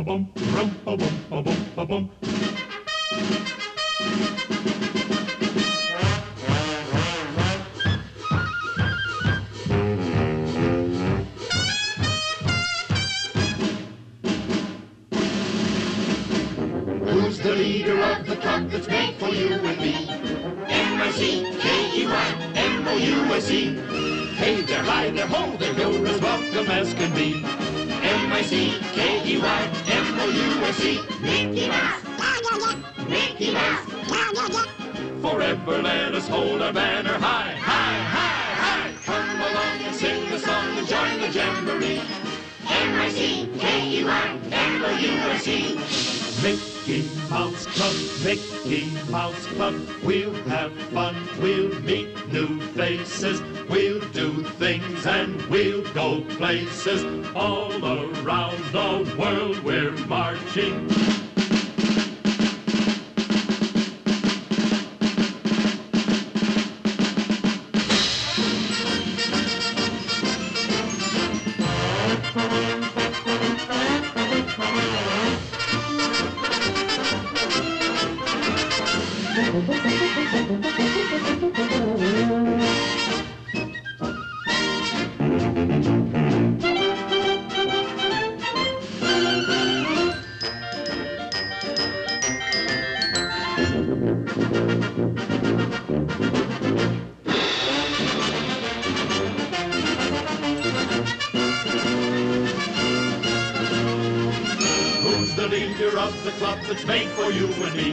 bum, rum a bum, a bum, a bum. Who's the leader of the club that's made for you and me? M-I-C-K-E-Y-M-O-U-S-E. Hey there, hi there, ho there, you're as welcome as can be. M-I-C-K-E-Y-M-O-U-S-E. Mickey Mouse, Mickey Mouse, forever let us hold our banner high, high, high, high. Come along and sing the song and join the jamboree. M-I-C-K-E-Y-M-O-U-S-E. Mickey Mouse Club, Mickey Mouse Club. We'll have fun, we'll meet new faces. We'll do things and we'll go places. All around the world we're marching. Who's the leader of the club that's made for you and me?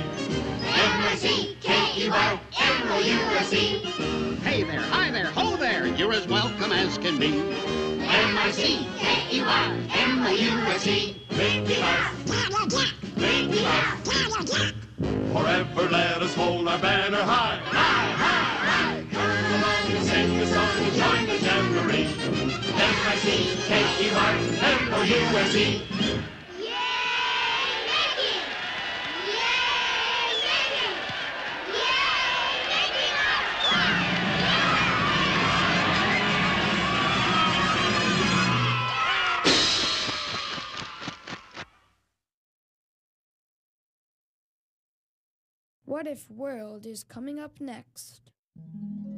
M-I-C-K-E-Y-M-O-U-S-E. Hey there, hi there, ho there, you're as welcome as can be. M-I-C-K-E-Y-M-O-U-S-E. Mickey Mouse, Mickey Mouse. Forever let us hold our banner high, high, high, high. Come along and sing the song and join the jamboree. M-I-C-K-E-Y-M-O-U-S-E. What If World is coming up next.